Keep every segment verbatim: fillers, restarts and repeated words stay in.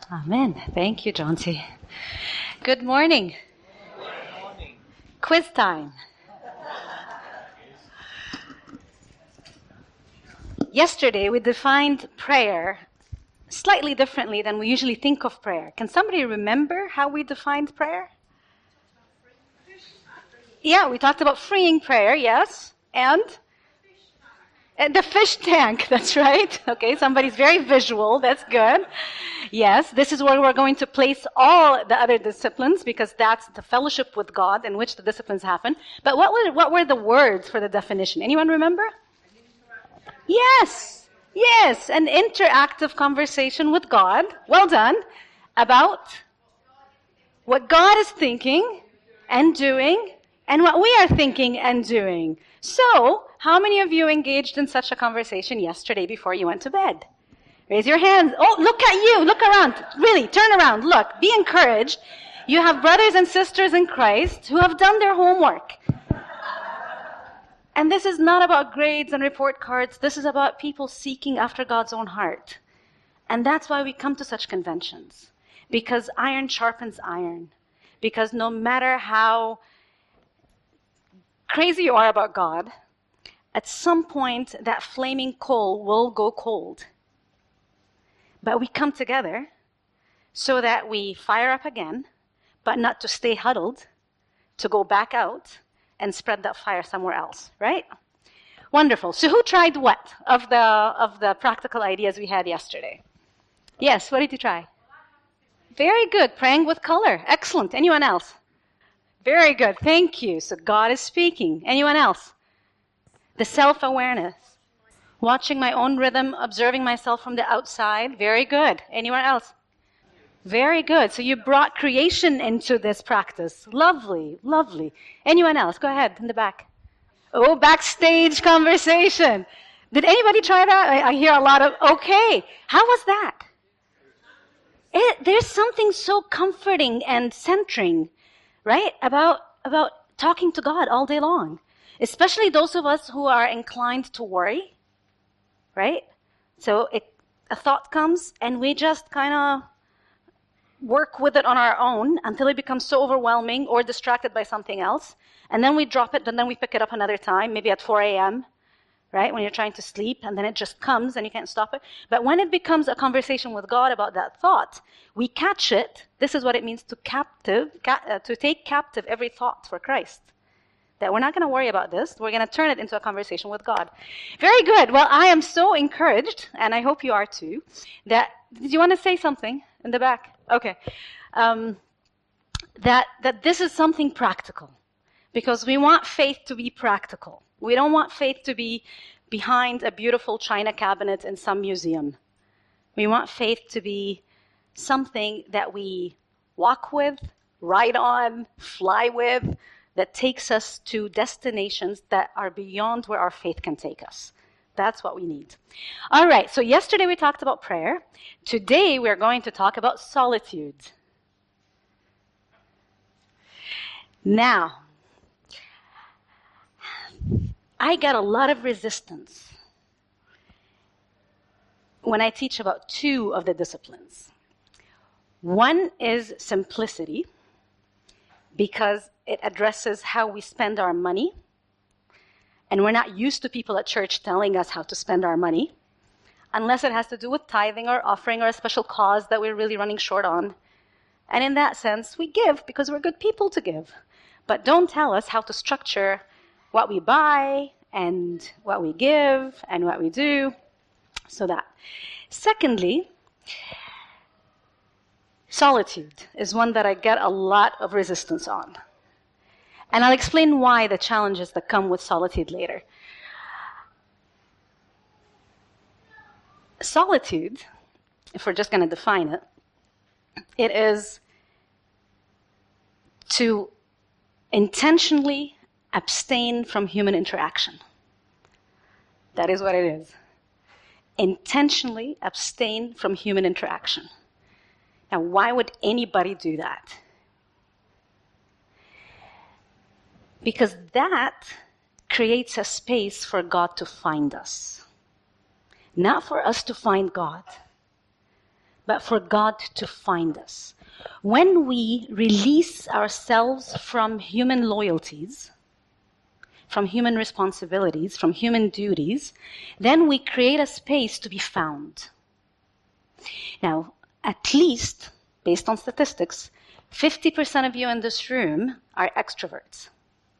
Amen. Thank you, John T. Good morning. Good morning. Quiz time. Yesterday, we defined prayer slightly differently than we usually think of prayer. Can somebody remember how we defined prayer? Yeah, we talked about freeing prayer, yes. And? And the fish tank, that's right. Okay, somebody's very visual, that's good. Yes, this is where we're going to place all the other disciplines because that's the fellowship with God in which the disciplines happen. But what were, what were the words for the definition? Anyone remember? Yes, yes, an interactive conversation with God, well done, about what God is thinking and doing and what we are thinking and doing. So, how many of you engaged in such a conversation yesterday before you went to bed? Raise your hands. Oh, look at you. Look around. Really, turn around. Look, be encouraged. You have brothers and sisters in Christ who have done their homework. And this is not about grades and report cards. This is about people seeking after God's own heart. And that's why we come to such conventions. Because iron sharpens iron. Because no matter how crazy you are about God, at some point that flaming coal will go cold. But we come together so that we fire up again, but not to stay huddled, to go back out and spread that fire somewhere else, right? Wonderful. So who tried what of the of the practical ideas we had yesterday? Yes, what did you try? Very good. Praying with color. Excellent. Anyone else? Very good. Thank you. So God is speaking. Anyone else? The self-awareness. Watching my own rhythm, observing myself from the outside. Very good. Anyone else? Very good. So you brought creation into this practice. Lovely, lovely. Anyone else? Go ahead, in the back. Oh, backstage conversation. Did anybody try that? I, I hear a lot of, okay. How was that? It, there's something so comforting and centering, right, about about talking to God all day long. Especially those of us who are inclined to worry, right? So it, a thought comes and we just kind of work with it on our own until it becomes so overwhelming or distracted by something else. And then we drop it, and then we pick it up another time, maybe at four a.m., right, when you're trying to sleep, and then it just comes and you can't stop it. But when it becomes a conversation with God about that thought, we catch it. This is what it means to captive, ca- uh, to take captive every thought for Christ. That we're not going to worry about this. We're going to turn it into a conversation with God. Very good. Well, I am so encouraged, and I hope you are too, that, did you want to say something in the back? Okay. Um, that, that this is something practical. Because we want faith to be practical. We don't want faith to be behind a beautiful china cabinet in some museum. We want faith to be something that we walk with, ride on, fly with, that takes us to destinations that are beyond where our faith can take us. That's what we need. All right, so yesterday we talked about prayer. Today we're going to talk about solitude. Now, I get a lot of resistance when I teach about two of the disciplines. One is simplicity, because it addresses how we spend our money. And we're not used to people at church telling us how to spend our money, unless it has to do with tithing or offering or a special cause that we're really running short on. And in that sense, we give because we're good people to give. But don't tell us how to structure what we buy and what we give and what we do. So that. Secondly, solitude is one that I get a lot of resistance on. And I'll explain why, the challenges that come with solitude later. Solitude, if we're just going to define it, it is to intentionally abstain from human interaction. That is what it is. Intentionally abstain from human interaction. Now, why would anybody do that? Because that creates a space for God to find us. Not for us to find God, but for God to find us. When we release ourselves from human loyalties, from human responsibilities, from human duties, then we create a space to be found. Now, at least, based on statistics, fifty percent of you in this room are extroverts.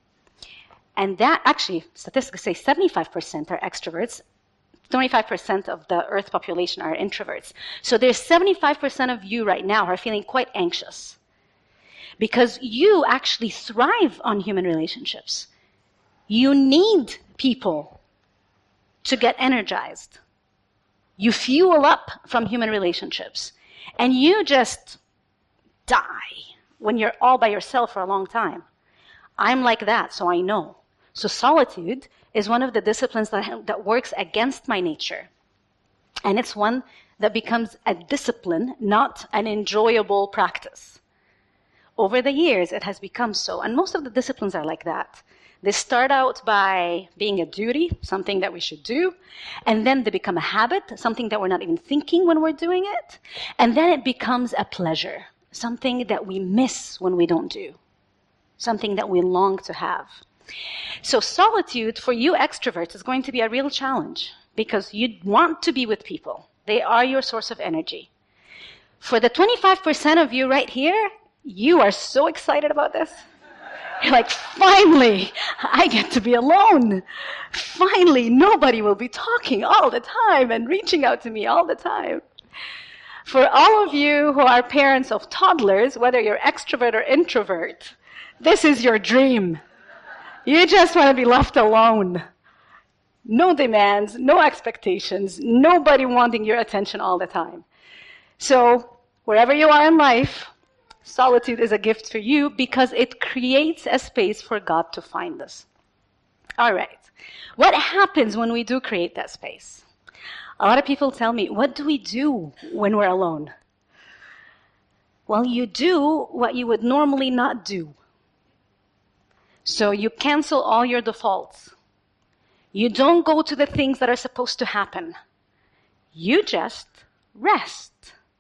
And that, actually, statistics say seventy-five percent are extroverts, twenty-five percent of the Earth population are introverts. So there's seventy-five percent of you right now who are feeling quite anxious because you actually thrive on human relationships. You need people to get energized. You fuel up from human relationships. And you just die when you're all by yourself for a long time. I'm like that, so I know. So solitude is one of the disciplines that, that works against my nature. And it's one that becomes a discipline, not an enjoyable practice. Over the years, it has become so. And most of the disciplines are like that. They start out by being a duty, something that we should do, and then they become a habit, something that we're not even thinking when we're doing it, and then it becomes a pleasure, something that we miss when we don't do, something that we long to have. So solitude for you extroverts is going to be a real challenge because you want to be with people. They are your source of energy. For the twenty-five percent of you right here, you are so excited about this. You're like, finally, I get to be alone. Finally, nobody will be talking all the time and reaching out to me all the time. For all of you who are parents of toddlers, whether you're extrovert or introvert, this is your dream. You just want to be left alone. No demands, no expectations, nobody wanting your attention all the time. So, wherever you are in life, solitude is a gift for you because it creates a space for God to find us. All right. What happens when we do create that space? A lot of people tell me, what do we do when we're alone? Well, you do what you would normally not do. So you cancel all your defaults. You don't go to the things that are supposed to happen. You just rest.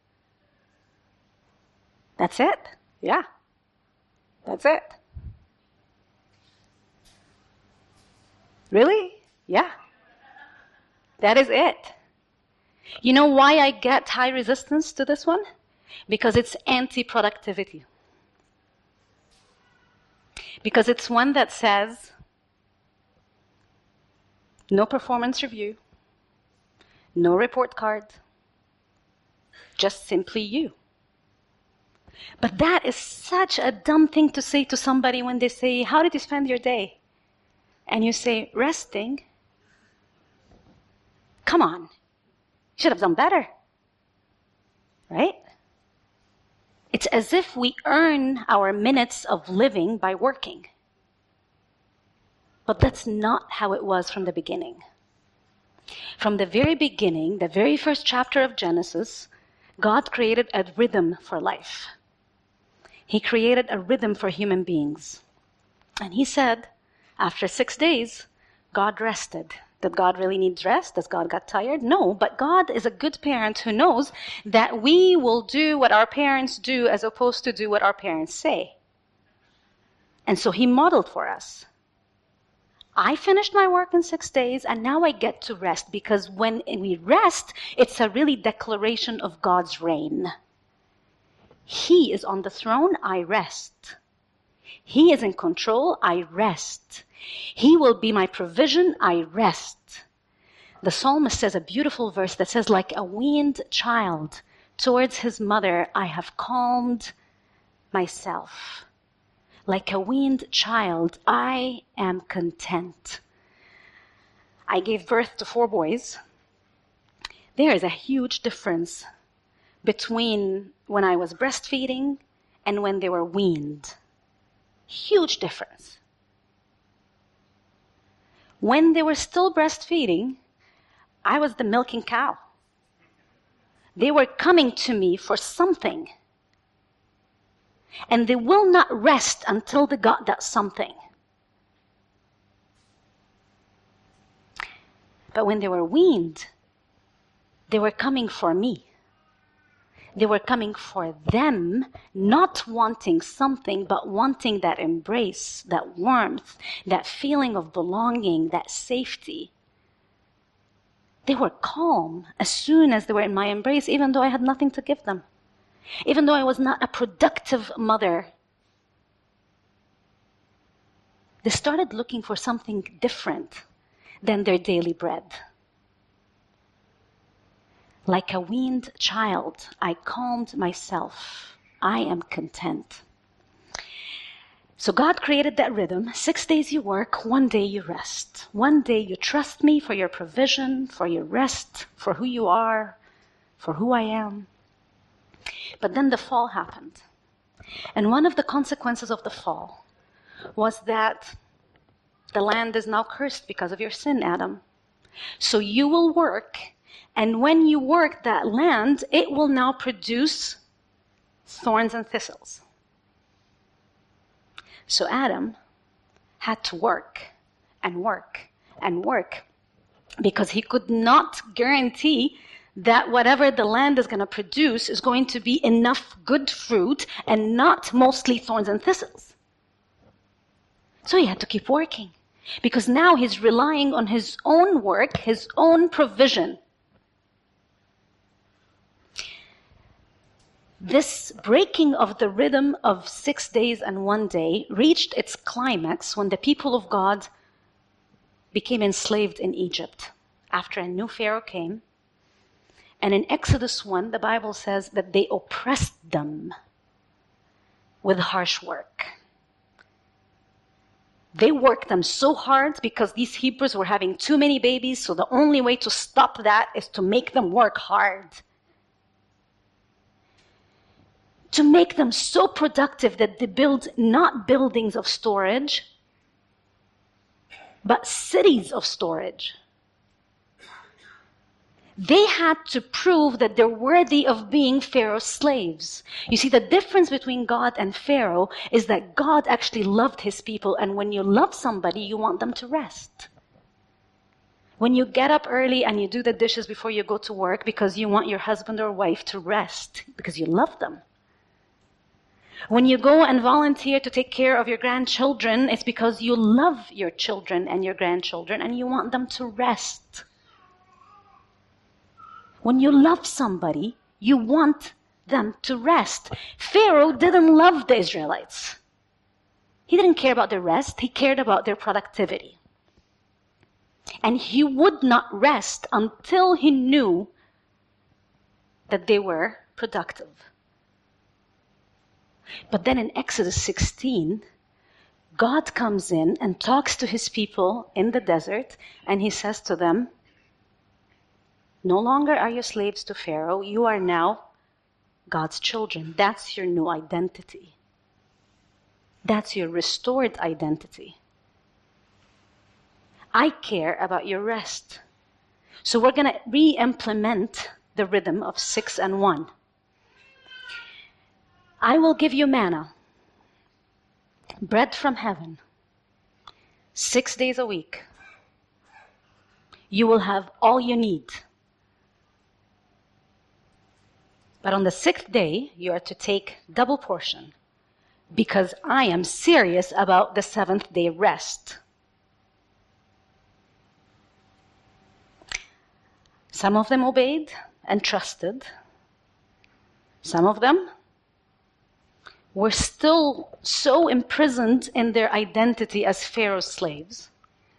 That's it. Yeah. That's it. Really? Yeah. That is it. You know why I get high resistance to this one? Because it's anti-productivity. Because it's one that says, no performance review, no report card, just simply you. But that is such a dumb thing to say to somebody when they say, how did you spend your day? And you say, resting. Come on. You should have done better. Right? It's as if we earn our minutes of living by working. But that's not how it was from the beginning. From the very beginning, the very first chapter of Genesis, God created a rhythm for life. He created a rhythm for human beings. And he said, after six days, God rested. Did God really need rest? Does God get tired? No, but God is a good parent who knows that we will do what our parents do as opposed to do what our parents say. And so he modeled for us. I finished my work in six days, and now I get to rest, because when we rest, it's a really declaration of God's reign. He is on the throne, I rest. He is in control, I rest. He will be my provision, I rest. The psalmist says a beautiful verse that says, like a weaned child towards his mother, I have calmed myself. Like a weaned child, I am content. I gave birth to four boys. There is a huge difference between when I was breastfeeding and when they were weaned. Huge difference. When they were still breastfeeding, I was the milking cow. They were coming to me for something. And they will not rest until they got that something. But when they were weaned, they were coming for me. They were coming for them, not wanting something, but wanting that embrace, that warmth, that feeling of belonging, that safety. They were calm as soon as they were in my embrace, even though I had nothing to give them. Even though I was not a productive mother. They started looking for something different than their daily bread. Like a weaned child, I calmed myself. I am content. So God created that rhythm. Six days you work, one day you rest. One day you trust me for your provision, for your rest, for who you are, for who I am. But then the fall happened. And one of the consequences of the fall was that the land is now cursed because of your sin, Adam. So you will work, and when you work that land, it will now produce thorns and thistles. So Adam had to work and work and work because he could not guarantee that whatever the land is going to produce is going to be enough good fruit and not mostly thorns and thistles. So he had to keep working because now he's relying on his own work, his own provision. This breaking of the rhythm of six days and one day reached its climax when the people of God became enslaved in Egypt after a new Pharaoh came. And in Exodus one, the Bible says that they oppressed them with harsh work. They worked them so hard because these Hebrews were having too many babies, so the only way to stop that is to make them work hard. To make them so productive that they build not buildings of storage, but cities of storage. They had to prove that they're worthy of being Pharaoh's slaves. You see, the difference between God and Pharaoh is that God actually loved his people, and when you love somebody, you want them to rest. When you get up early and you do the dishes before you go to work because you want your husband or wife to rest, because you love them. When you go and volunteer to take care of your grandchildren, it's because you love your children and your grandchildren and you want them to rest. When you love somebody, you want them to rest. Pharaoh didn't love the Israelites. He didn't care about their rest. He cared about their productivity. And he would not rest until he knew that they were productive. But then in Exodus sixteen, God comes in and talks to his people in the desert, and he says to them, no longer are you slaves to Pharaoh, you are now God's children. That's your new identity. That's your restored identity. I care about your rest. So we're going to re-implement the rhythm of six and one. I will give you manna, bread from heaven, six days a week. You will have all you need. But on the sixth day, you are to take double portion, because I am serious about the seventh day rest. Some of them obeyed and trusted. Some of them were still so imprisoned in their identity as Pharaoh's slaves.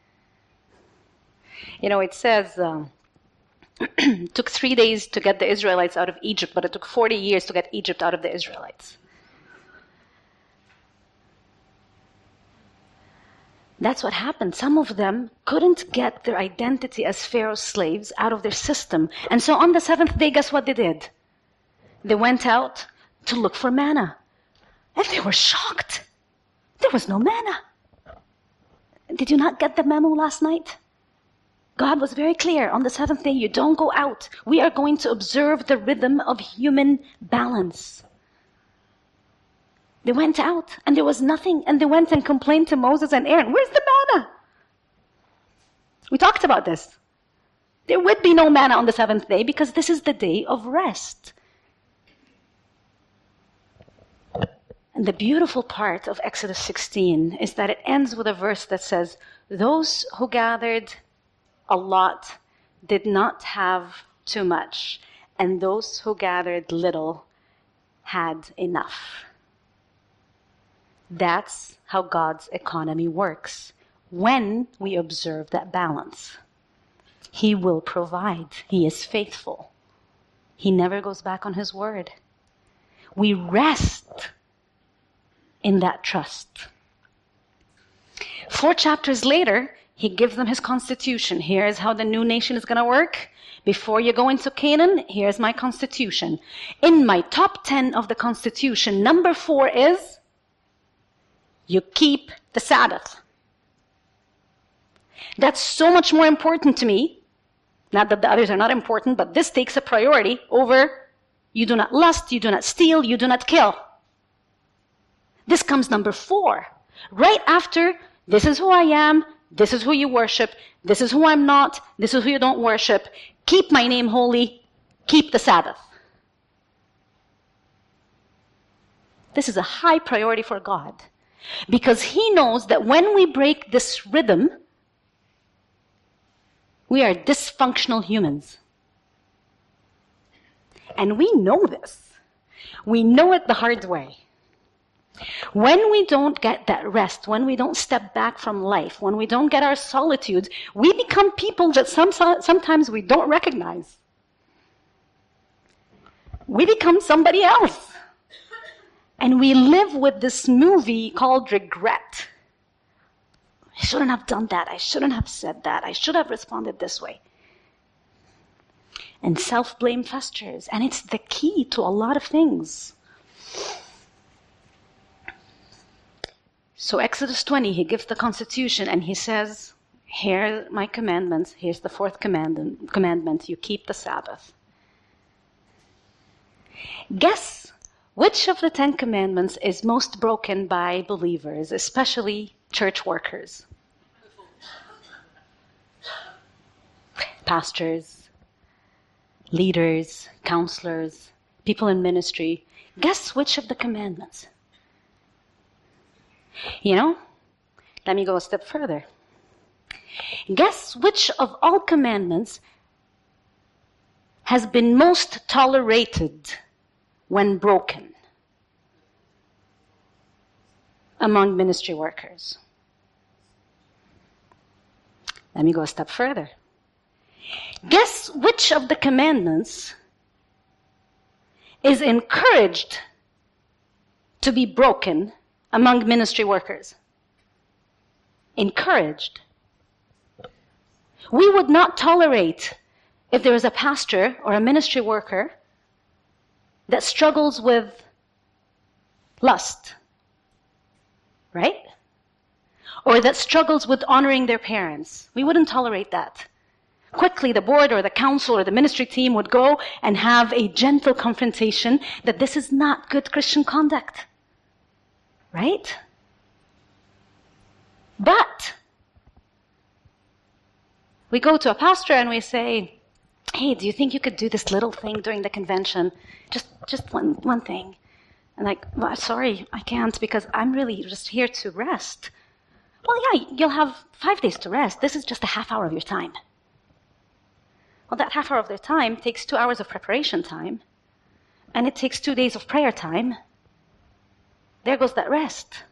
You know, it says, um, it took three days to get the Israelites out of Egypt, but it took forty years to get Egypt out of the Israelites. That's what happened. Some of them couldn't get their identity as Pharaoh's slaves out of their system. And so on the seventh day, guess what they did? They went out to look for manna. And they were shocked. There was no manna. Did you not get the memo last night? God was very clear. On the seventh day, you don't go out. We are going to observe the rhythm of human balance. They went out and there was nothing, and they went and complained to Moses and Aaron, where's the manna? We talked about this. There would be no manna on the seventh day because this is the day of rest. And the beautiful part of Exodus sixteen is that it ends with a verse that says, those who gathered a lot did not have too much, and those who gathered little had enough. That's how God's economy works. When we observe that balance, He will provide. He is faithful. He never goes back on His word. We rest in that trust. Four chapters later, He gives them His constitution. Here's how the new nation is going to work. Before you go into Canaan, here's my constitution. In my top ten of the constitution, number four is, you keep the Sabbath. That's so much more important to me. Not that the others are not important, but this takes a priority over, you do not lust, you do not steal, you do not kill. This comes number four. Right after, this is who I am, this is who you worship, this is who I'm not, this is who you don't worship. Keep my name holy, keep the Sabbath. This is a high priority for God, because He knows that when we break this rhythm, we are dysfunctional humans. And we know this. We know it the hard way. When we don't get that rest, when we don't step back from life, when we don't get our solitude, we become people that some, sometimes we don't recognize. We become somebody else. And we live with this movie called regret. I shouldn't have done that. I shouldn't have said that. I should have responded this way. And self-blame festers. And it's the key to a lot of things. So Exodus twenty, He gives the constitution and He says, here are my commandments. Here's the fourth commandment. commandment. You keep the Sabbath. Guess which of the Ten Commandments is most broken by believers, especially church workers? Pastors, leaders, counselors, people in ministry. Guess which of the commandments? You know, let me go a step further. Guess which of all commandments has been most tolerated when broken among ministry workers? Let me go a step further. Guess which of the commandments is encouraged to be broken among ministry workers? Encouraged. We would not tolerate if there is a pastor or a ministry worker that struggles with lust, right? Or that struggles with honoring their parents. We wouldn't tolerate that. Quickly, the board or the council or the ministry team would go and have a gentle confrontation that this is not good Christian conduct. Right? But we go to a pastor and we say, hey, do you think you could do this little thing during the convention? Just just one, one thing. And like, well, sorry, I can't because I'm really just here to rest. Well, yeah, you'll have five days to rest. This is just a half hour of your time. Well, that half hour of their time takes two hours of preparation time. And it takes two days of prayer time. There goes that rest.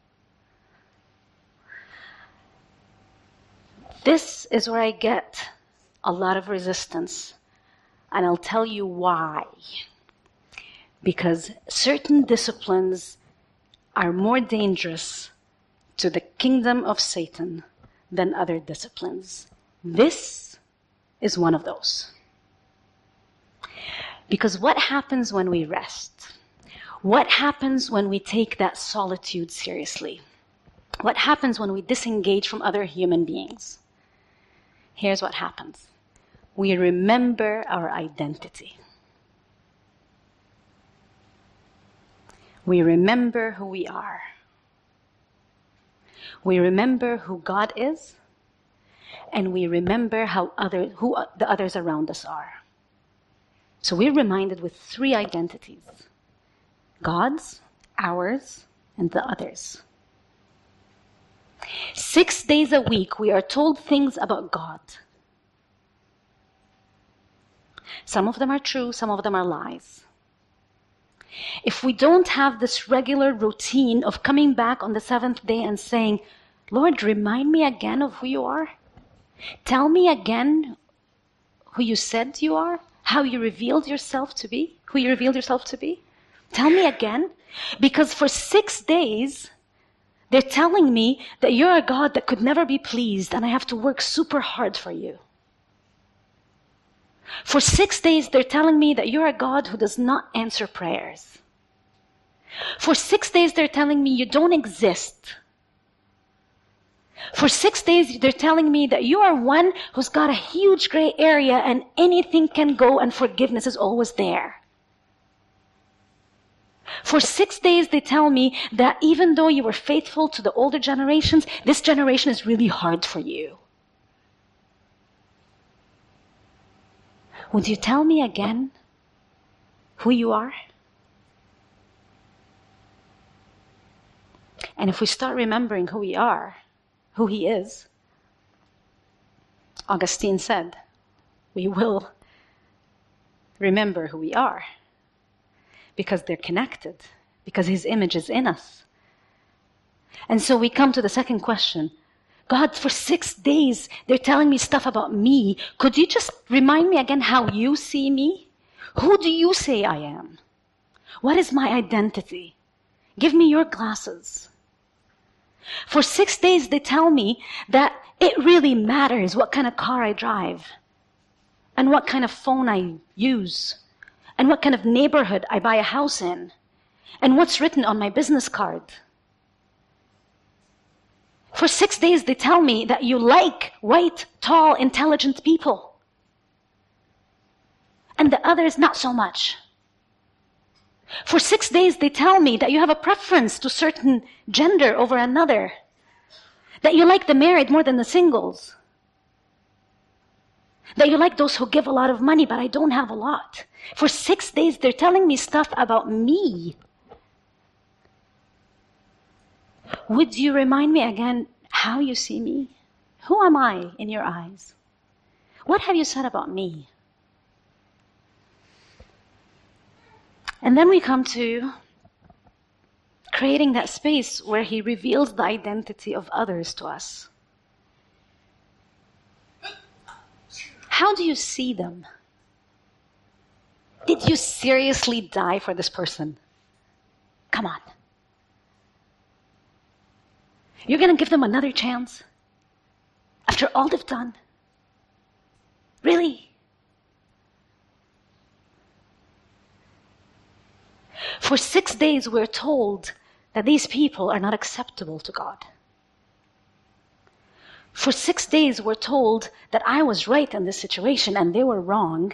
This is where I get a lot of resistance. And I'll tell you why. Because certain disciplines are more dangerous to the kingdom of Satan than other disciplines. This is one of those. Because what happens when we rest? What happens when we take that solitude seriously? What happens when we disengage from other human beings? Here's what happens. We remember our identity. We remember who we are. We remember who God is, and we remember how other, who the others around us are. So we're reminded with three identities. God's, ours and the others. Six days a week, we are told things about God. Some of them are true, some of them are lies. If we don't have this regular routine of coming back on the seventh day and saying, Lord, remind me again of who you are. Tell me again who you said you are, how you revealed yourself to be, who you revealed yourself to be. Tell me again. Because for six days, they're telling me that you're a God that could never be pleased and I have to work super hard for you. For six days, they're telling me that you're a God who does not answer prayers. For six days, they're telling me you don't exist. For six days, they're telling me that you are one who's got a huge gray area and anything can go and forgiveness is always there. For six days, they tell me that even though you were faithful to the older generations, this generation is really hard for you. Would you tell me again who you are? And if we start remembering who we are, who He is, Augustine said, we will remember who we are. Because they're connected, because His image is in us. And so we come to the second question. God, for six days, they're telling me stuff about me. Could you just remind me again how you see me? Who do you say I am? What is my identity? Give me your glasses. For six days, they tell me that it really matters what kind of car I drive and what kind of phone I use. And what kind of neighborhood I buy a house in, and what's written on my business card. For six days, they tell me that you like white, tall, intelligent people. And the others, not so much. For six days, they tell me that you have a preference to certain gender over another. That you like the married more than the singles. That you like those who give a lot of money, but I don't have a lot. For six days, they're telling me stuff about me. Would you remind me again how you see me? Who am I in your eyes? What have you said about me? And then we come to creating that space where He reveals the identity of others to us. How do you see them? Did you seriously die for this person? Come on. You're going to give them another chance? After all they've done? Really? For six days we're told that these people are not acceptable to God. For six days we're told that I was right in this situation and they were wrong.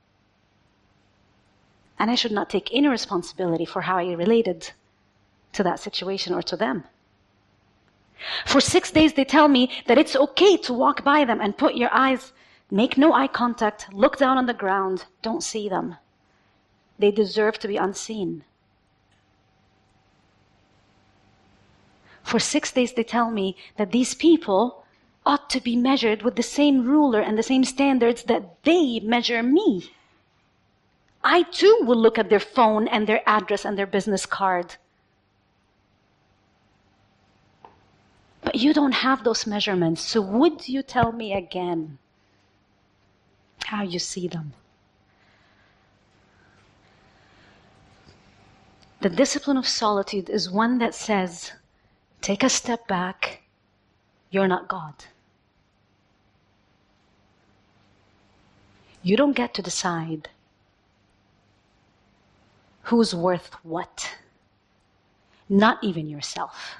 And I should not take any responsibility for how I related to that situation or to them. For six days they tell me that it's okay to walk by them and put your eyes, make no eye contact, look down on the ground, don't see them. They deserve to be unseen. For six days they tell me that these people ought to be measured with the same ruler and the same standards that they measure me. I too will look at their phone and their address and their business card. But you don't have those measurements, so would you tell me again how you see them? The discipline of solitude is one that says, take a step back, you're not God. You don't get to decide who's worth what, not even yourself.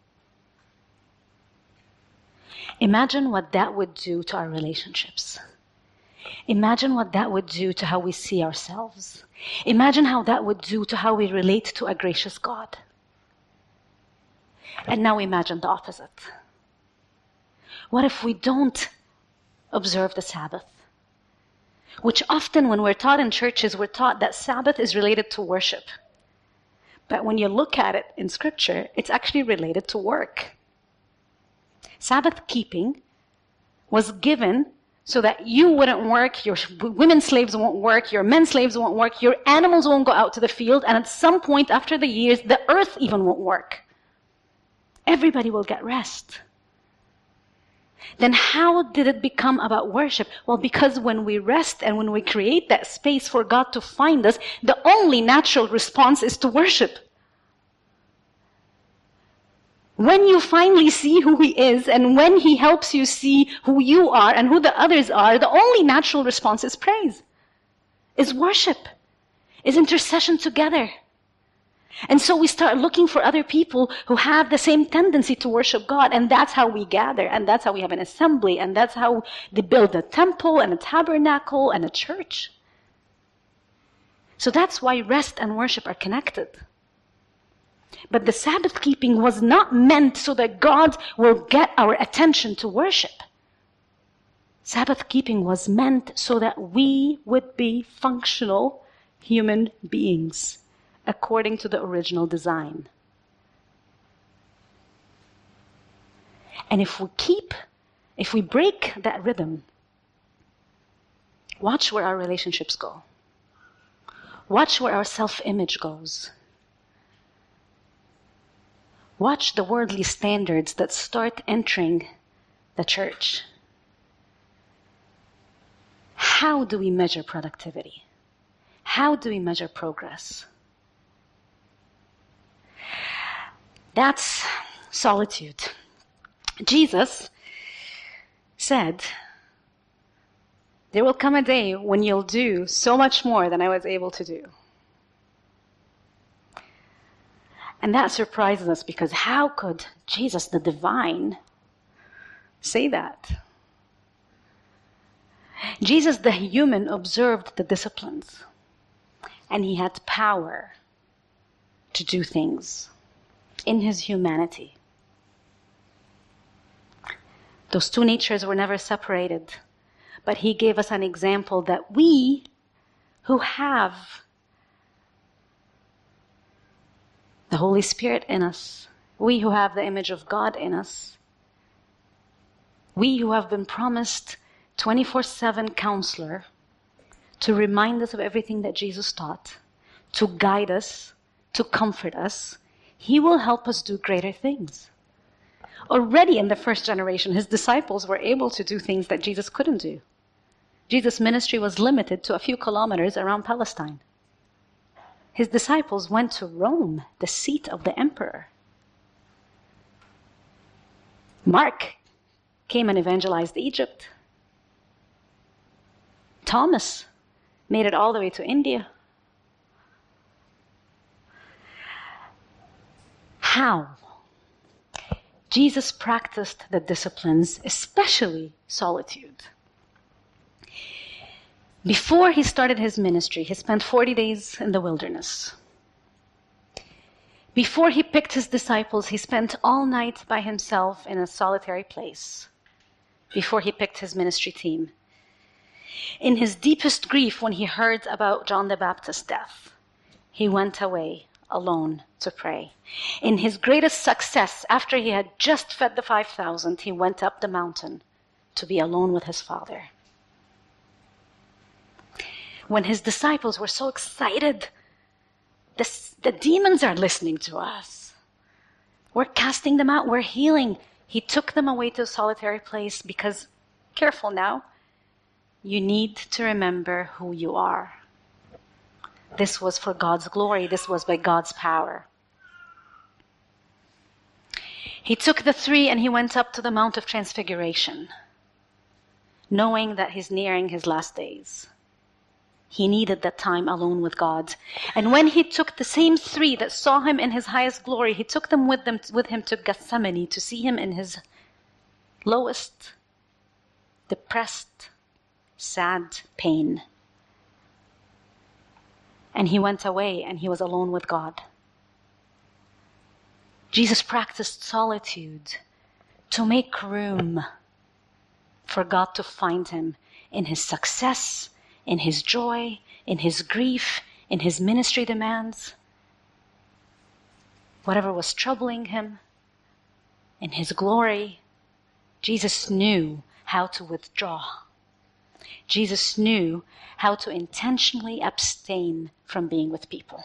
Imagine what that would do to our relationships. Imagine what that would do to how we see ourselves. Imagine how that would do to how we relate to a gracious God. And now imagine the opposite. What if we don't observe the Sabbath? Which often when we're taught in churches, we're taught that Sabbath is related to worship. But when you look at it in Scripture, it's actually related to work. Sabbath keeping was given so that you wouldn't work, your women slaves won't work, your men slaves won't work, your animals won't go out to the field, and at some point after the years, the earth even won't work. Everybody will get rest. Then how did it become about worship? Well, because when we rest and when we create that space for God to find us, the only natural response is to worship. When you finally see who He is, and when He helps you see who you are and who the others are, the only natural response is praise, is worship, is intercession together. And so we start looking for other people who have the same tendency to worship God, and that's how we gather, and that's how we have an assembly, and that's how they build a temple and a tabernacle and a church. So that's why rest and worship are connected. But the Sabbath keeping was not meant so that God will get our attention to worship. Sabbath keeping was meant so that we would be functional human beings according to the original design. And if we keep, if we break that rhythm, watch where our relationships go. Watch where our self-image goes. Watch the worldly standards that start entering the church. How do we measure productivity? How do we measure progress? That's solitude. Jesus said, there will come a day when you'll do so much more than I was able to do. And that surprises us, because how could Jesus, the divine, say that? Jesus, the human, observed the disciplines, and he had power to do things in his humanity. Those two natures were never separated, but he gave us an example that we who have the Holy Spirit in us, we who have the image of God in us, we who have been promised twenty-four seven counselor to remind us of everything that Jesus taught, to guide us, to comfort us, he will help us do greater things. Already in the first generation, his disciples were able to do things that Jesus couldn't do. Jesus' ministry was limited to a few kilometers around Palestine. His disciples went to Rome, the seat of the emperor. Mark came and evangelized Egypt. Thomas made it all the way to India. How? Jesus practiced the disciplines, especially solitude. Before he started his ministry, he spent forty days in the wilderness. Before he picked his disciples, he spent all night by himself in a solitary place. Before he picked his ministry team. In his deepest grief, when he heard about John the Baptist's death, he went away alone to pray. In his greatest success, after he had just fed the five thousand, he went up the mountain to be alone with his Father. When his disciples were so excited, the, the demons are listening to us. We're casting them out, we're healing. He took them away to a solitary place because, careful now, you need to remember who you are. This was for God's glory. This was by God's power. He took the three and he went up to the Mount of Transfiguration, knowing that he's nearing his last days. He needed that time alone with God. And when he took the same three that saw him in his highest glory, he took them with, them with him to Gethsemane to see him in his lowest, depressed, sad pain. And he went away and he was alone with God. Jesus practiced solitude to make room for God to find him in his success, in his joy, in his grief, in his ministry demands. whatever was troubling him, in his glory, Jesus knew how to withdraw. Jesus knew how to intentionally abstain from being with people.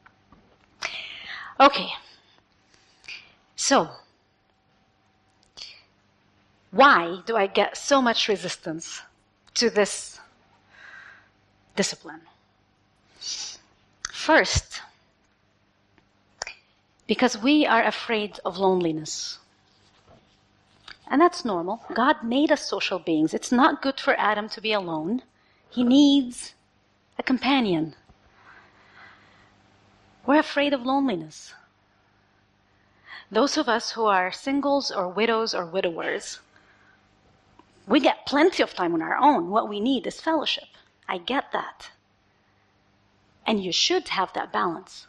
Okay, so why do I get so much resistance to this discipline? First, because we are afraid of loneliness. And that's normal. God made us social beings. It's not good for Adam to be alone. He needs a companion. We're afraid of loneliness. Those of us who are singles or widows or widowers, we get plenty of time on our own. What we need is fellowship. I get that. And you should have that balance.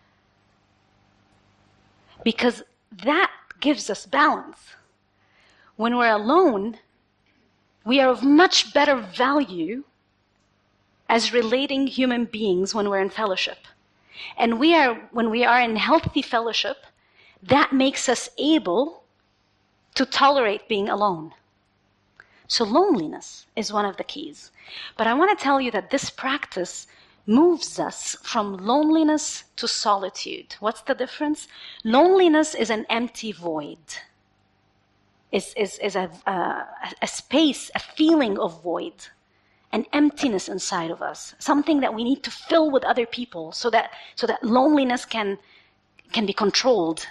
Because that gives us balance. When we're alone, we are of much better value as relating human beings when we're in fellowship. And we are, when we are in healthy fellowship, that makes us able to tolerate being alone. So loneliness is one of the keys. But I want to tell you that this practice moves us from loneliness to solitude. What's the difference? Loneliness is an empty void. Is, is, is a, uh, a space, a feeling of void, an emptiness inside of us, something that we need to fill with other people so that, so that loneliness can, can be controlled.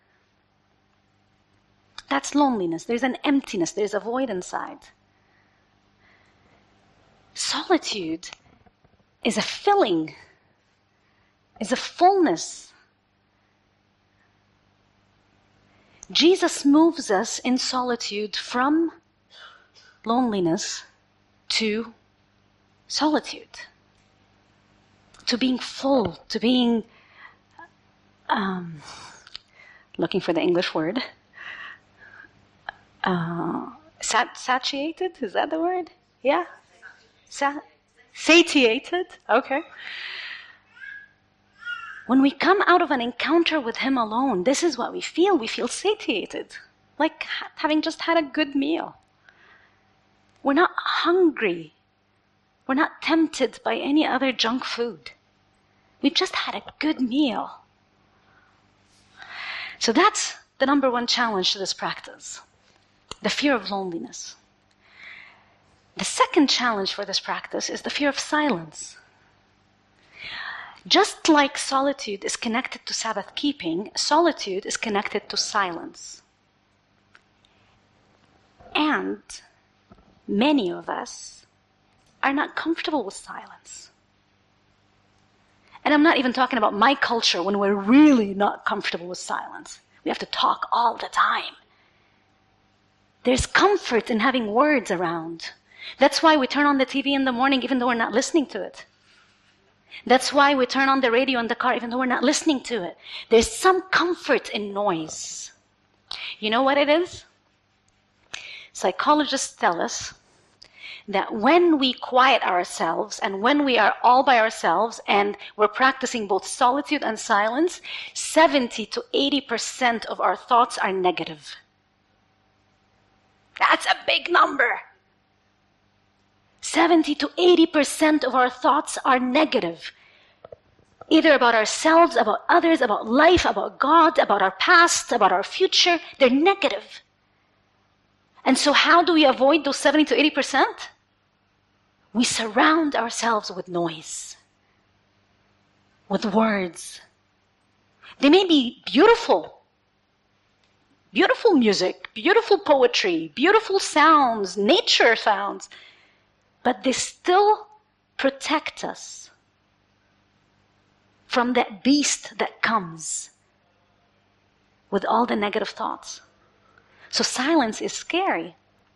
That's loneliness. There's an emptiness, there's a void inside. Solitude is a filling, is a fullness. Jesus moves us in solitude from loneliness to solitude, to being full, to being, um, looking for the English word, uh, sat- satiated, is that the word? Yeah? Sa- satiated, okay. When we come out of an encounter with Him alone, this is what we feel. We feel satiated, like ha- having just had a good meal. We're not hungry. We're not tempted by any other junk food. We've just had a good meal. So that's the number one challenge to this practice, the fear of loneliness. The second challenge for this practice is the fear of silence. Just like solitude is connected to Sabbath keeping, solitude is connected to silence. And many of us are not comfortable with silence. And I'm not even talking about my culture when we're really not comfortable with silence. We have to talk all the time. There's comfort in having words around. That's why we turn on the T V in the morning even though we're not listening to it. That's why we turn on the radio in the car even though we're not listening to it. There's some comfort in noise. You know what it is? Psychologists tell us that when we quiet ourselves and when we are all by ourselves and we're practicing both solitude and silence, seventy to eighty percent of our thoughts are negative. That's a big number. seventy to eighty percent of our thoughts are negative. Either about ourselves, about others, about life, about God, about our past, about our future. They're negative. And so how do we avoid those seventy to eighty percent? We surround ourselves with noise, with words. They may be beautiful. Beautiful music, beautiful poetry, beautiful sounds, nature sounds. But they still protect us from that beast that comes with all the negative thoughts. So silence is scary.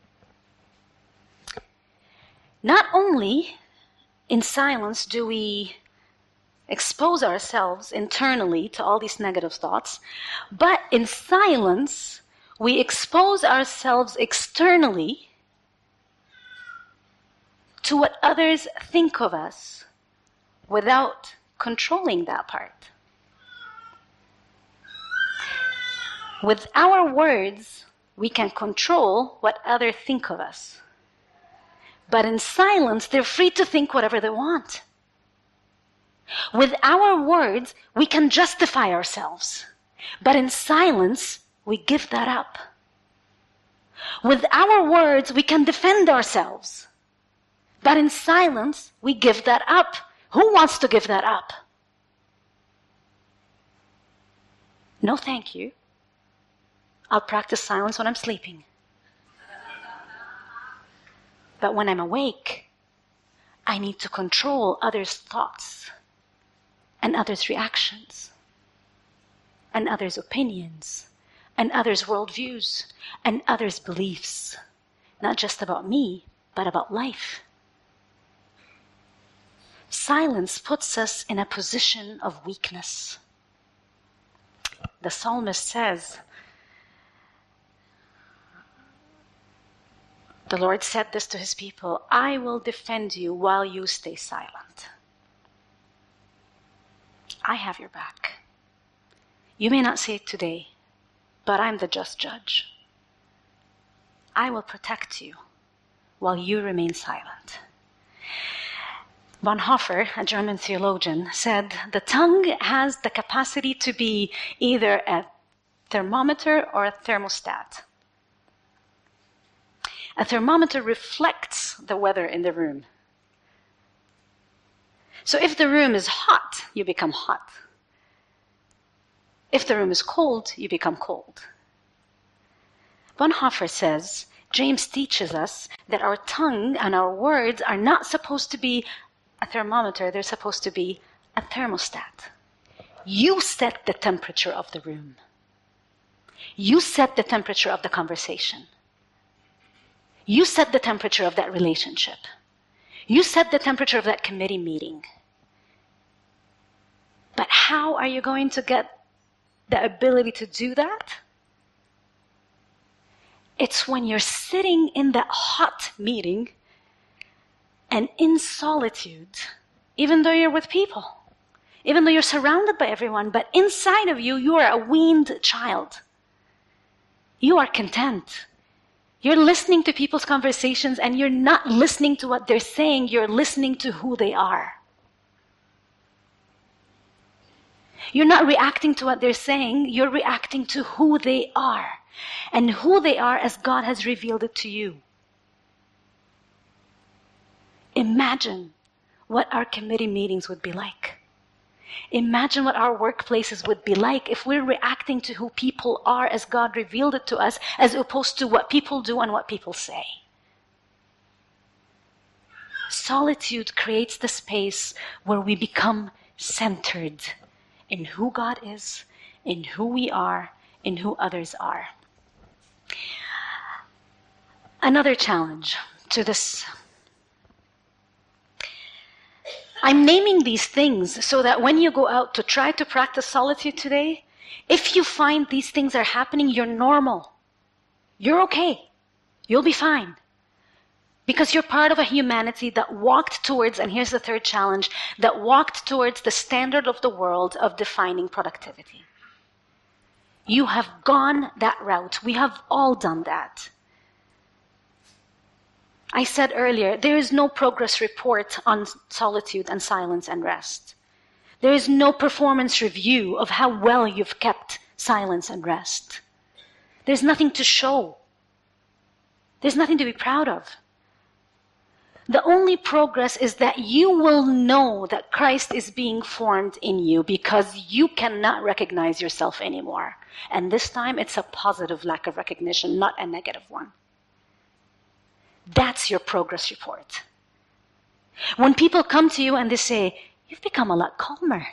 Not only in silence do we expose ourselves internally to all these negative thoughts, but in silence we expose ourselves externally to what others think of us without controlling that part. With our words, we can control what others think of us. But in silence, they're free to think whatever they want. With our words, we can justify ourselves. But in silence, we give that up. With our words, we can defend ourselves. But in silence, we give that up. Who wants to give that up? No, thank you. I'll practice silence when I'm sleeping. But when I'm awake, I need to control others' thoughts and others' reactions and others' opinions and others' worldviews and others' beliefs. Not just about me, but about life. Silence puts us in a position of weakness. The psalmist says, the Lord said this to his people, I will defend you while you stay silent. I have your back. You may not see it today, but I'm the just judge. I will protect you while you remain silent. Bonhoeffer, a German theologian, said the tongue has the capacity to be either a thermometer or a thermostat. A thermometer reflects the weather in the room. So if the room is hot, you become hot. If the room is cold, you become cold. Bonhoeffer says, James teaches us that our tongue and our words are not supposed to be a thermometer, they're supposed to be a thermostat. You set the temperature of the room. You set the temperature of the conversation. You set the temperature of that relationship. You set the temperature of that committee meeting. But how are you going to get the ability to do that? It's when you're sitting in that hot meeting and in solitude, even though you're with people, even though you're surrounded by everyone, but inside of you, you are a weaned child. You are content. You're listening to people's conversations and you're not listening to what they're saying, you're listening to who they are. You're not reacting to what they're saying, you're reacting to who they are. And who they are as God has revealed it to you. Imagine what our committee meetings would be like. Imagine what our workplaces would be like if we're reacting to who people are as God revealed it to us, as opposed to what people do and what people say. Solitude creates the space where we become centered in who God is, in who we are, in who others are. Another challenge to this. I'm naming these things so that when you go out to try to practice solitude today, if you find these things are happening, you're normal. You're okay. You'll be fine. Because you're part of a humanity that walked towards, and here's the third challenge, that walked towards the standard of the world of defining productivity. You have gone that route. We have all done that. I said earlier, there is no progress report on solitude and silence and rest. There is no performance review of how well you've kept silence and rest. There's nothing to show. There's nothing to be proud of. The only progress is that you will know that Christ is being formed in you because you cannot recognize yourself anymore. And this time it's a positive lack of recognition, not a negative one. That's your progress report. When people come to you and they say, you've become a lot calmer.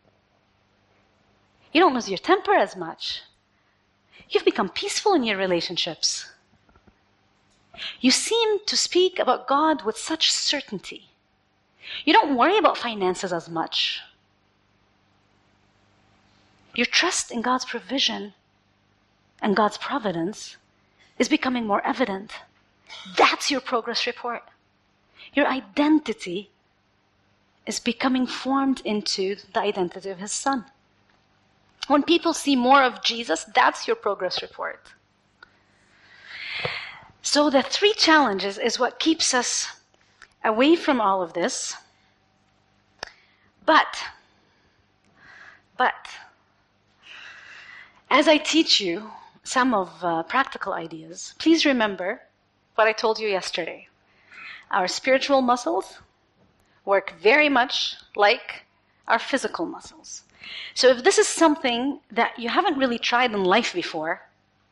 You don't lose your temper as much. You've become peaceful in your relationships. You seem to speak about God with such certainty. You don't worry about finances as much. Your trust in God's provision and God's providence is becoming more evident. That's your progress report. Your identity is becoming formed into the identity of His Son. When people see more of Jesus, that's your progress report. So the three challenges is what keeps us away from all of this. But, but, as I teach you some of uh, practical ideas, please remember what I told you yesterday. Our spiritual muscles work very much like our physical muscles. So if this is something that you haven't really tried in life before,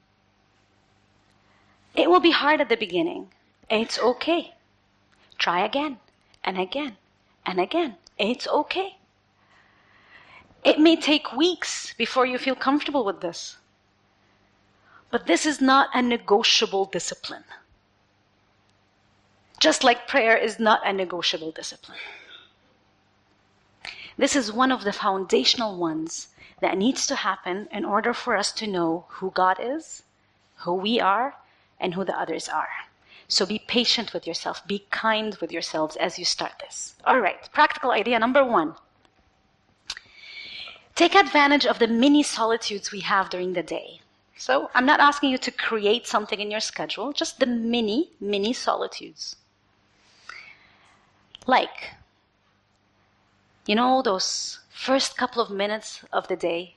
it will be hard at the beginning. It's okay. Try again and again and again. It's okay. It may take weeks before you feel comfortable with this. But this is not a negotiable discipline. Just like prayer is not a negotiable discipline. This is one of the foundational ones that needs to happen in order for us to know who God is, who we are, and who the others are. So be patient with yourself. Be kind with yourselves as you start this. All right, practical idea number one. Take advantage of the mini solitudes we have during the day. So I'm not asking you to create something in your schedule, just the mini, mini solitudes. Like, you know, those first couple of minutes of the day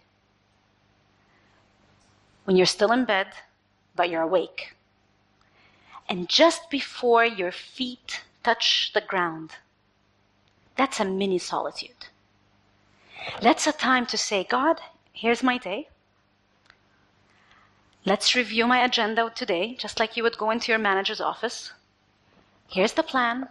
when you're still in bed, but you're awake. And just before your feet touch the ground, that's a mini solitude. That's a time to say, God, here's my day. Let's review my agenda today, just like you would go into your manager's office. Here's the plan.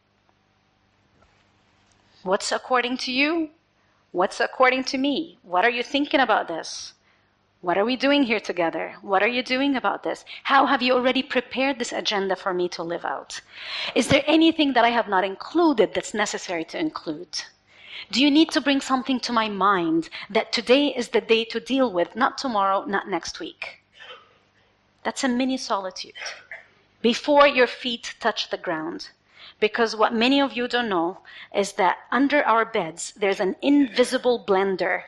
What's according to you? What's according to me? What are you thinking about this? What are we doing here together? What are you doing about this? How have you already prepared this agenda for me to live out? Is there anything that I have not included that's necessary to include? Do you need to bring something to my mind that today is the day to deal with, not tomorrow, not next week? That's a mini solitude. Before your feet touch the ground. Because what many of you don't know is that under our beds, there's an invisible blender.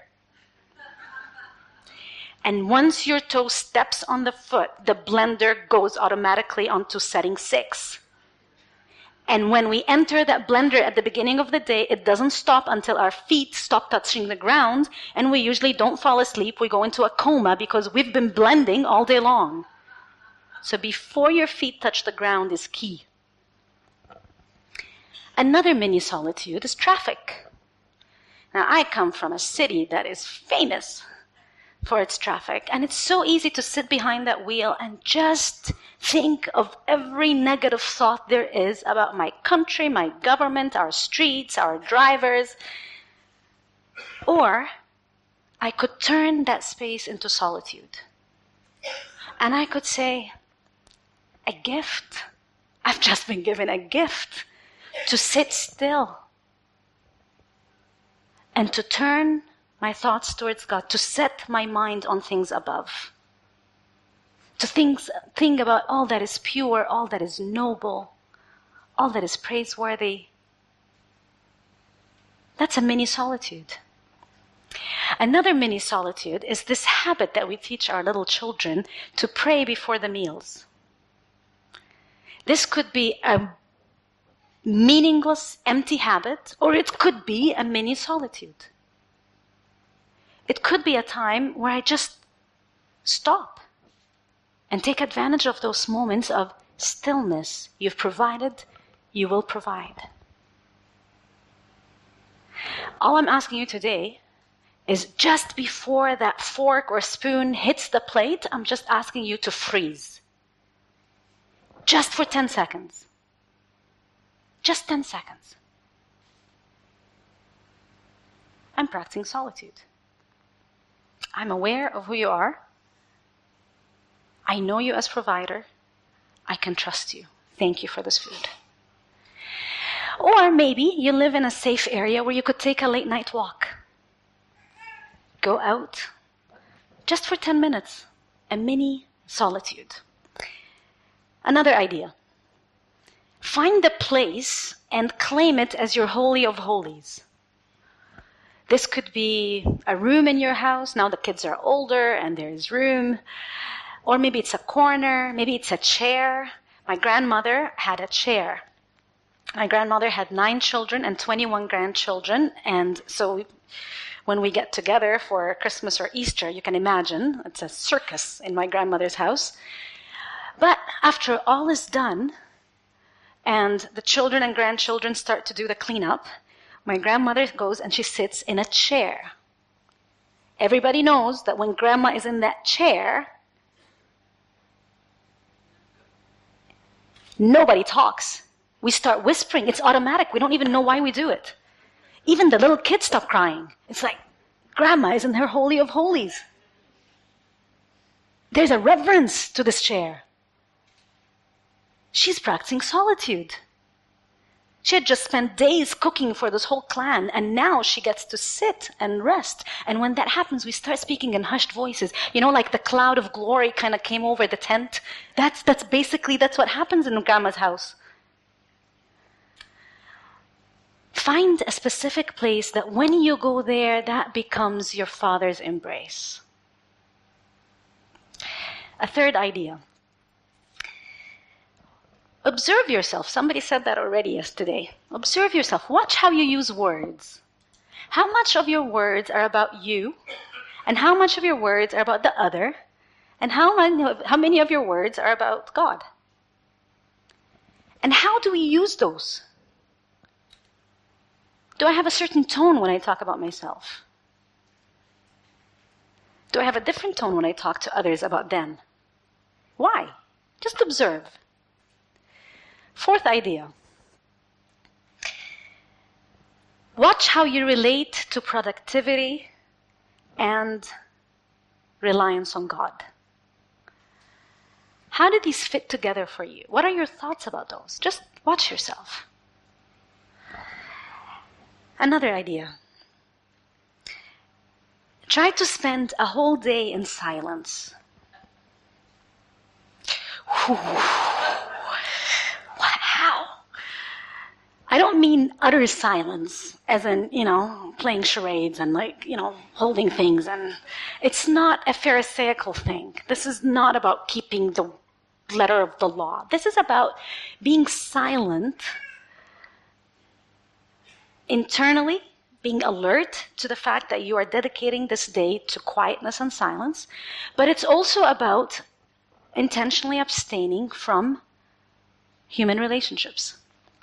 And once your toe steps on the foot, the blender goes automatically onto setting six. And when we enter that blender at the beginning of the day, it doesn't stop until our feet stop touching the ground, and we usually don't fall asleep. We go into a coma because we've been blending all day long. So before your feet touch the ground is key. Another mini solitude is traffic. Now, I come from a city that is famous for its traffic, and it's so easy to sit behind that wheel and just think of every negative thought there is about my country, my government, our streets, our drivers. Or I could turn that space into solitude. And I could say, a gift. I've just been given a gift to sit still and to turn my thoughts towards God, to set my mind on things above, to think, think about all that is pure, all that is noble, all that is praiseworthy. That's a mini solitude. Another mini solitude is this habit that we teach our little children to pray before the meals. This could be a meaningless, empty habit, or it could be a mini solitude. It could be a time where I just stop and take advantage of those moments of stillness. You've provided, you will provide. All I'm asking you today is just before that fork or spoon hits the plate, I'm just asking you to freeze. Just for ten seconds. Just ten seconds. I'm practicing solitude. I'm aware of who you are. I know you as provider. I can trust you. Thank you for this food. Or maybe you live in a safe area where you could take a late night walk. Go out just for ten minutes. A mini solitude. Another idea. Find the place and claim it as your holy of holies. This could be a room in your house. Now the kids are older and there's room. Or maybe it's a corner. Maybe it's a chair. My grandmother had a chair. My grandmother had nine children and twenty-one grandchildren. And so when we get together for Christmas or Easter, you can imagine, it's a circus in my grandmother's house. But after all is done, and the children and grandchildren start to do the cleanup, my grandmother goes and she sits in a chair. Everybody knows that when grandma is in that chair, nobody talks. We start whispering. It's automatic. We don't even know why we do it. Even the little kids stop crying. It's like, grandma is in her holy of holies. There's a reverence to this chair. She's practicing solitude. She had just spent days cooking for this whole clan, and now she gets to sit and rest. And when that happens, we start speaking in hushed voices. You know, like the cloud of glory kind of came over the tent. That's, that's basically, that's what happens in grandma's house. Find a specific place that when you go there, that becomes your Father's embrace. A third idea. Observe yourself. Somebody said that already yesterday. Observe yourself. Watch how you use words. How much of your words are about you, and how much of your words are about the other, and how many of, how many of your words are about God? And how do we use those? Do I have a certain tone when I talk about myself? Do I have a different tone when I talk to others about them? Why? Just observe. Fourth idea. Watch how you relate to productivity and reliance on God. How do these fit together for you? What are your thoughts about those? Just watch yourself. Another idea. Try to spend a whole day in silence. How? I don't mean utter silence, as in, you know, playing charades and like, you know, holding things. And it's not a Pharisaical thing. This is not about keeping the letter of the law. This is about being silent internally, being alert to the fact that you are dedicating this day to quietness and silence. But it's also about intentionally abstaining from human relationships.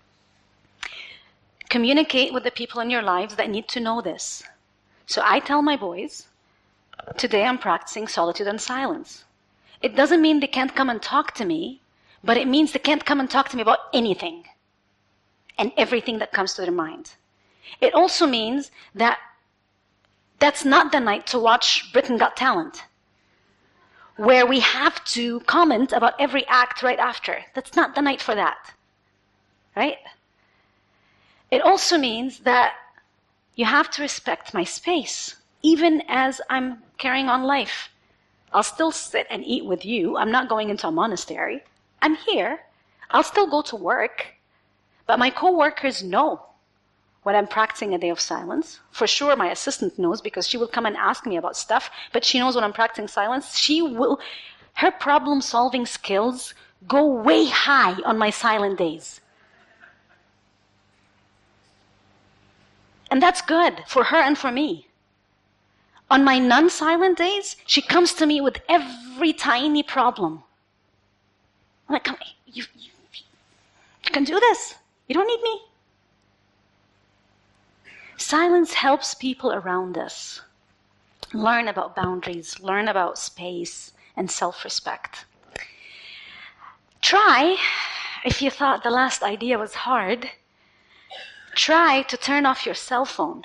Communicate with the people in your lives that need to know this. So I tell my boys, today I'm practicing solitude and silence. It doesn't mean they can't come and talk to me, but it means they can't come and talk to me about anything and everything that comes to their mind. It also means that that's not the night to watch Britain Got Talent, where we have to comment about every act right after. That's not the night for that, right? It also means that you have to respect my space, even as I'm carrying on life. I'll still sit and eat with you. I'm not going into a monastery. I'm here. I'll still go to work. But my co-workers know when I'm practicing a day of silence. For sure, my assistant knows because she will come and ask me about stuff, but she knows when I'm practicing silence. She will, her problem-solving skills go way high on my silent days. And that's good for her and for me. On my non-silent days, she comes to me with every tiny problem. I'm like, come, you, you, you can do this. You don't need me. Silence helps people around us learn about boundaries, learn about space and self-respect. Try, if you thought the last idea was hard, try to turn off your cell phone.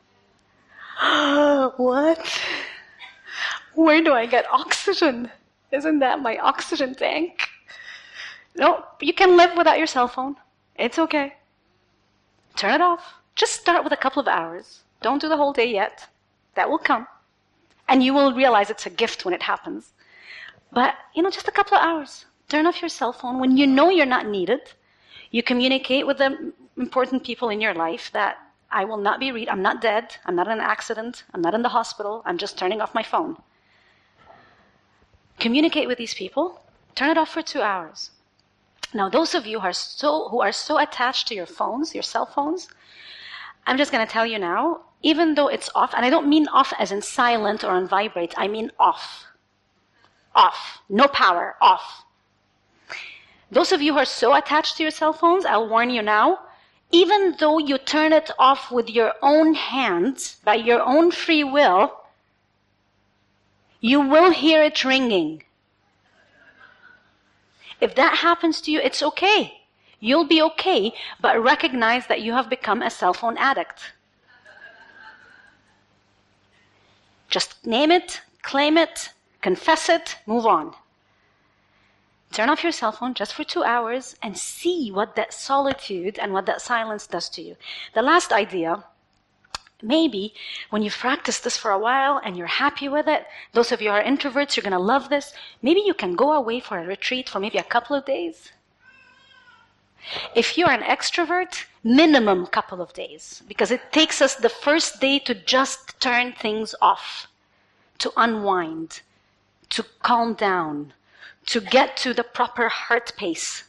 What? Where do I get oxygen? Isn't that my oxygen tank? No, you can live without your cell phone. It's okay. Turn it off. Just start with a couple of hours. Don't do the whole day yet. That will come. And you will realize it's a gift when it happens. But, you know, just a couple of hours. Turn off your cell phone when you know you're not needed. You communicate with the important people in your life that I will not be read. I'm not dead. I'm not in an accident. I'm not in the hospital. I'm just turning off my phone. Communicate with these people. Turn it off for two hours. Now, those of you who are so, who are so attached to your phones, your cell phones, I'm just going to tell you now, even though it's off, and I don't mean off as in silent or on vibrate, I mean off. Off. No power. Off. Those of you who are so attached to your cell phones, I'll warn you now, even though you turn it off with your own hands, by your own free will, you will hear it ringing. If that happens to you, it's okay. You'll be okay, but recognize that you have become a cell phone addict. Just name it, claim it, confess it, move on. Turn off your cell phone just for two hours and see what that solitude and what that silence does to you. The last idea, maybe when you've practiced this for a while and you're happy with it, those of you who are introverts, you're going to love this. Maybe you can go away for a retreat for maybe a couple of days. If you're an extrovert, minimum couple of days, because it takes us the first day to just turn things off, to unwind, to calm down, to get to the proper heart pace.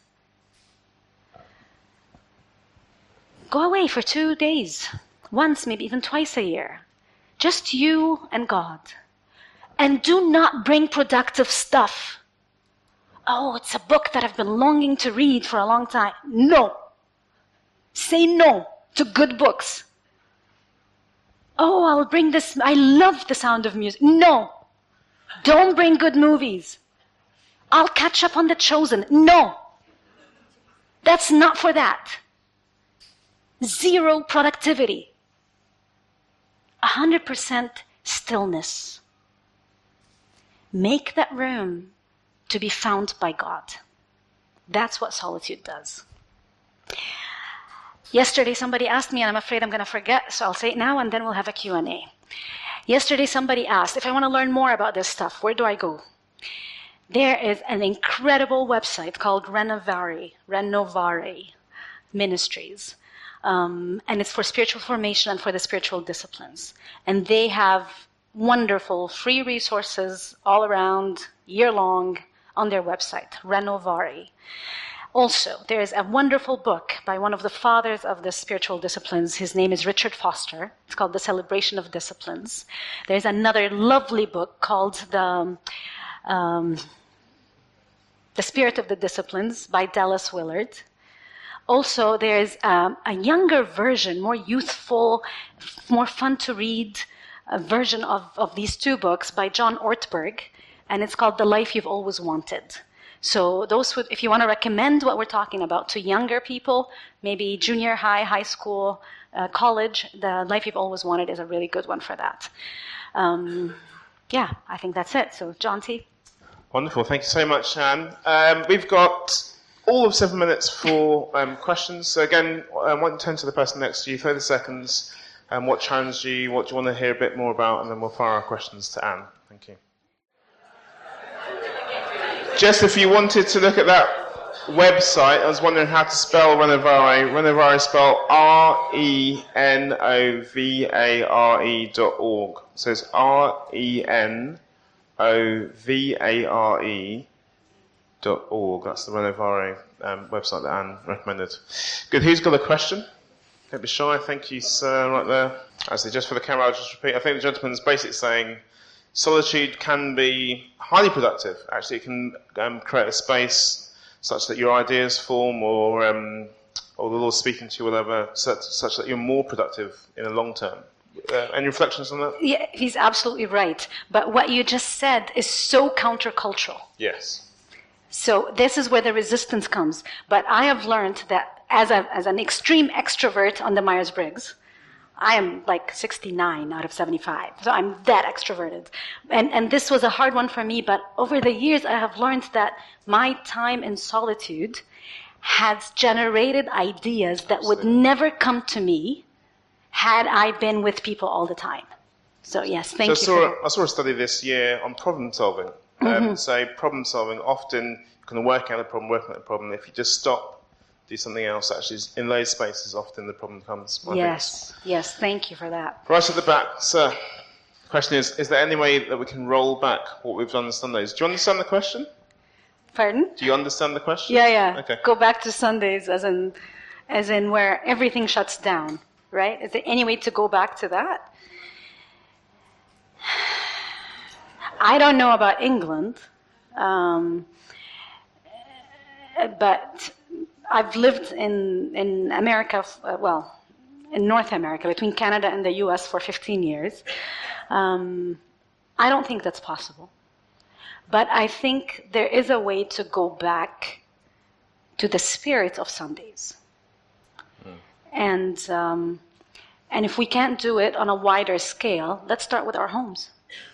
Go away for two days, once, maybe even twice a year. Just you and God. And do not bring productive stuff. Oh, it's a book that I've been longing to read for a long time. No. Say no to good books. Oh, I'll bring this. I love The Sound of Music. No. Don't bring good movies. I'll catch up on The Chosen. No. That's not for that. Zero productivity. one hundred percent stillness. Make that room to be found by God. That's what solitude does. Yesterday somebody asked me, and I'm afraid I'm going to forget, so I'll say it now and then we'll have a Q and A. Yesterday somebody asked, if I want to learn more about this stuff, where do I go? There is an incredible website called Renovare, Renovare Ministries. Um, and it's for spiritual formation and for the spiritual disciplines. And they have wonderful free resources all around, year-long, on their website, Renovare. Also, there is a wonderful book by one of the fathers of the spiritual disciplines. His name is Richard Foster. It's called The Celebration of Disciplines. There's another lovely book called The, um, the Spirit of the Disciplines by Dallas Willard. Also, there's um, a younger version, more youthful, more fun to read a version of, of these two books by John Ortberg, and it's called The Life You've Always Wanted. So those would, if you want to recommend what we're talking about to younger people, maybe junior high, high school, uh, college, The Life You've Always Wanted is a really good one for that. Um, yeah, I think that's it. So, John T. Wonderful. Thank you so much, Anne. Um, we've got all of seven minutes for um, questions. So again, I want to turn to the person next to you, thirty seconds. Um, what challenged you? What do you want to hear a bit more about? And then we'll fire our questions to Anne. Thank you. Jess, if you wanted to look at that website, I was wondering how to spell Renovare. Renovare is spelled R E N O V A R E dot org. So it's R E N O V A R E dot org. That's the Renovare um, website that Anne recommended. Good. Who's got a question? Don't be shy. Thank you, sir, right there. Actually, just for the camera, I'll just repeat. I think the gentleman's basically saying solitude can be highly productive. Actually, it can um, create a space such that your ideas form, or um, or the Lord's speaking to you, whatever, such, such that you're more productive in the long term. Uh, any reflections on that? Yeah, he's absolutely right. But what you just said is so countercultural. Yes. So this is where the resistance comes. But I have learned that as a as an extreme extrovert on the Myers-Briggs, I am like sixty-nine out of seventy-five. So I'm that extroverted. And and this was a hard one for me, but over the years I have learned that my time in solitude has generated ideas that would never come to me had I been with people all the time. So yes, thank so you. I saw, for I saw a study this year on problem solving. Um, mm-hmm. So problem solving, often you can work out a problem, working out a problem. If you just stop do something else. Actually, in those spaces, often the problem comes. I Yes, think. yes, thank you for that. Right at the back, sir. The question is, is there any way that we can roll back what we've done on Sundays? Do you understand the question? Pardon? Do you understand the question? Yeah, yeah. Okay. Go back to Sundays as in, as in where everything shuts down, right? Is there any way to go back to that? I don't know about England, um, but I've lived in, in America, uh, well, in North America, between Canada and the U S for fifteen years. Um, I don't think that's possible. But I think there is a way to go back to the spirit of Sundays. Mm. And, um, and if we can't do it on a wider scale, let's start with our homes.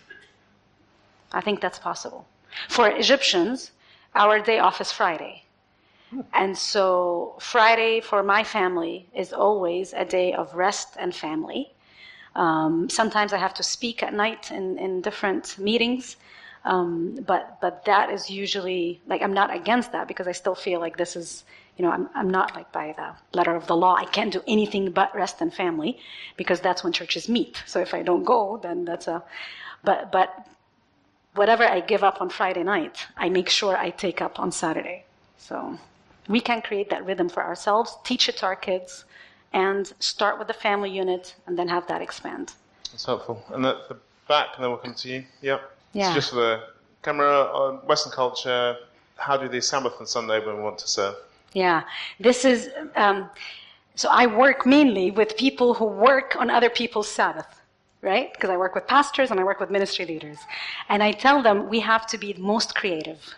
I think that's possible. For Egyptians, our day off is Friday. And so Friday for my family is always a day of rest and family. Um, sometimes I have to speak at night in, in different meetings, um, but but that is usually, like, I'm not against that because I still feel like this is, you know, I'm, I'm not like by the letter of the law. I can't do anything but rest and family because that's when churches meet. So if I don't go, then that's a, but but whatever I give up on Friday night, I make sure I take up on Saturday. So we can create that rhythm for ourselves, teach it to our kids, and start with the family unit, and then have that expand. That's helpful. And at the back, and then we'll come to you. Yep. Yeah. It's just for the camera, on Western culture, how do they Sabbath and Sunday when we want to serve? Yeah. This is, um, so I work mainly with people who work on other people's Sabbath, right? Because I work with pastors and I work with ministry leaders. And I tell them we have to be most creative.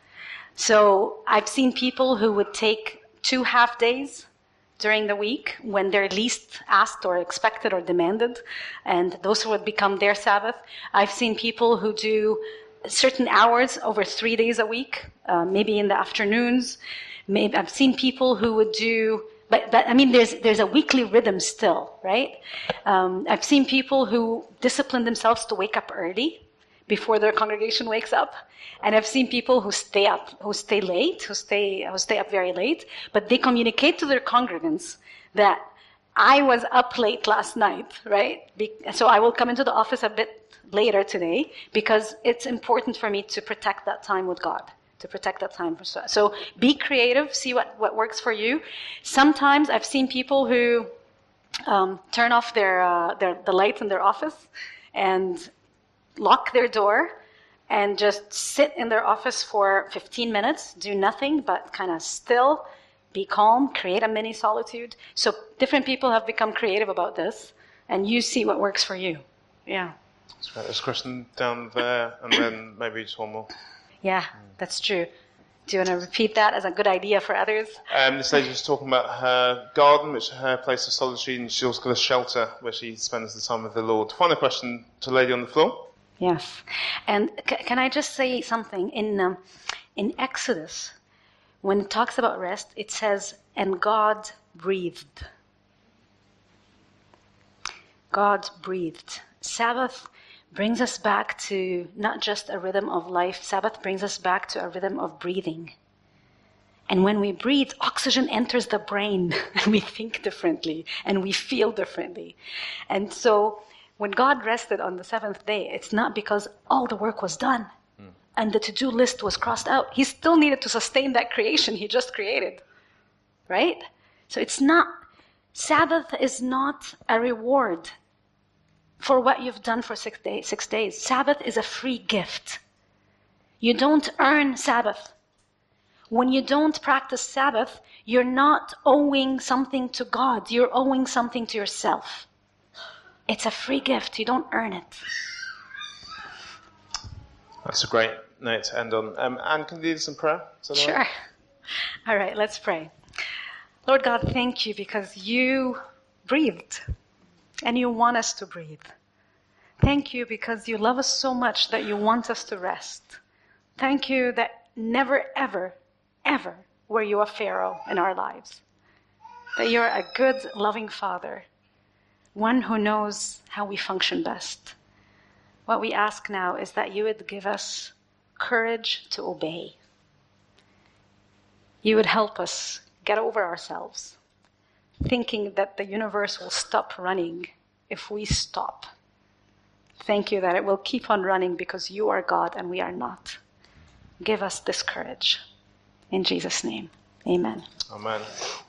So I've seen people who would take two half days during the week when they're least asked or expected or demanded, and those would become their Sabbath. I've seen people who do certain hours over three days a week, uh, maybe in the afternoons. Maybe I've seen people who would do, but, but I mean, there's there's a weekly rhythm still, right? Um, I've seen people who discipline themselves to wake up early before their congregation wakes up. And I've seen people who stay up, who stay late, who stay, who stay up very late, but they communicate to their congregants that I was up late last night, right? Be- so I will come into the office a bit later today because it's important for me to protect that time with God, to protect that time. For so, so be creative, see what, what works for you. Sometimes I've seen people who um, turn off their, uh, their the lights in their office and lock their door and just sit in their office for fifteen minutes, do nothing but kind of still, be calm, create a mini solitude. So different people have become creative about this, and you see what works for you. Yeah. That's right. There's a question down there, and then maybe just one more. Yeah, that's true. Do you want to repeat that as a good idea for others? Um, this lady was talking about her garden, which is her place of solitude, and she's also got a shelter where she spends the time with the Lord. Final question to the lady on the floor. Yes. And c- can I just say something? In um, in Exodus, when it talks about rest, it says, and God breathed. God breathed. Sabbath brings us back to not just a rhythm of life. Sabbath brings us back to a rhythm of breathing. And when we breathe, oxygen enters the brain, and we think differently, and we feel differently. And so when God rested on the seventh day, it's not because all the work was done mm. and the to-do list was crossed out. He still needed to sustain that creation he just created, right? So it's not, Sabbath is not a reward for what you've done for six, day, six days. Sabbath is a free gift. You don't earn Sabbath. When you don't practice Sabbath, you're not owing something to God. You're owing something to yourself. It's a free gift. You don't earn it. That's a great note to end on. Um, Anne, can you lead us in prayer? Sure. Right? All right, let's pray. Lord God, thank you because you breathed and you want us to breathe. Thank you because you love us so much that you want us to rest. Thank you that never, ever, ever were you a Pharaoh in our lives. That you're a good, loving Father. One who knows how we function best. What we ask now is that you would give us courage to obey. You would help us get over ourselves, thinking that the universe will stop running if we stop. Thank you that it will keep on running because you are God and we are not. Give us this courage. In Jesus' name, amen. Amen.